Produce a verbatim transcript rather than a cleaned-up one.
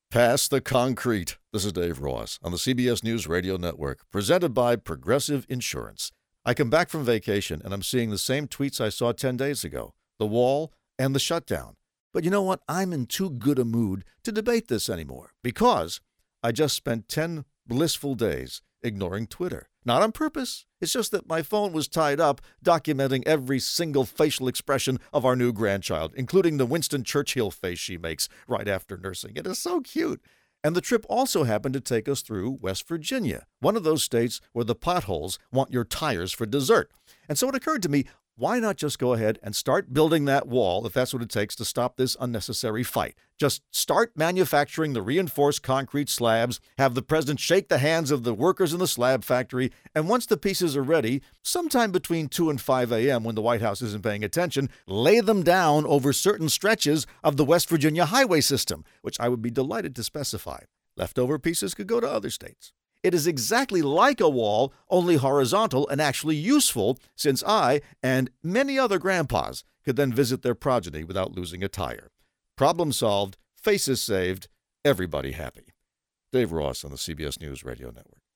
Pass the concrete. This is Dave Ross on the C B S News Radio Network, presented by Progressive Insurance. I come back from vacation and I'm seeing the same tweets I saw ten days ago, the wall and the shutdown. But you know what? I'm in too good a mood to debate this anymore because I just spent ten blissful days ignoring Twitter. Not on purpose. It's just that my phone was tied up documenting every single facial expression of our new grandchild, including the Winston Churchill face she makes right after nursing. It is so cute. And the trip also happened to take us through West Virginia, one of those states where the potholes want your tires for dessert. And so it occurred to me, why not just go ahead and start building that wall if that's what it takes to stop this unnecessary fight? Just start manufacturing the reinforced concrete slabs, have the president shake the hands of the workers in the slab factory, and once the pieces are ready, sometime between two and five a.m. when the White House isn't paying attention, lay them down over certain stretches of the West Virginia highway system, which I would be delighted to specify. Leftover pieces could go to other states. It is exactly like a wall, only horizontal and actually useful, since I and many other grandpas could then visit their progeny without losing a tire. Problem solved, faces saved, everybody happy. Dave Ross on the C B S News Radio Network.